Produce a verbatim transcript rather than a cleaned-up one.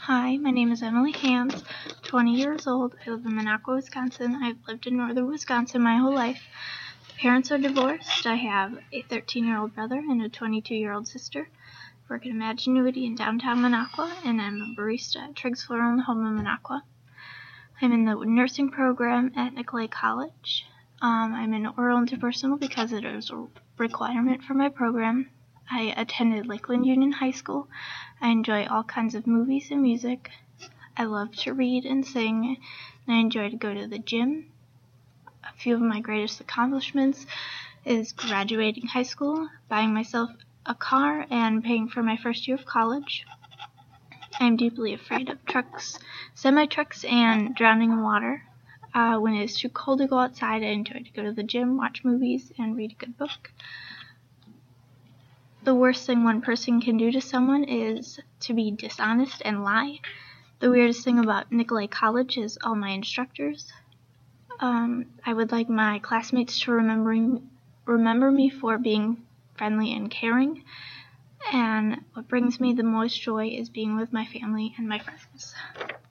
Hi, my name is Emily Hams, twenty years old. I live in Minocqua, Wisconsin. I've lived in northern Wisconsin my whole life. My parents are divorced. I have a thirteen-year-old brother and a twenty-two-year-old sister. I work at Imaginuity in downtown Minocqua, and I'm a barista at Triggs Floral in the home of Minocqua. I'm in the nursing program at Nicolet College. Um, I'm in oral interpersonal because it is a requirement for my program. I attended Lakeland Union High School. I enjoy all kinds of movies and music. I love to read and sing, and I enjoy to go to the gym. A few of my greatest accomplishments is graduating high school, buying myself a car, and paying for my first year of college. I'm deeply afraid of trucks, semi-trucks, and drowning in water. Uh, when it is too cold to go outside, I enjoy to go to the gym, watch movies, and read a good book. The worst thing one person can do to someone is to be dishonest and lie. The weirdest thing about Nicolet College is all my instructors. Um, I would like my classmates to remembering, remember me for being friendly and caring. And what brings me the most joy is being with my family and my friends.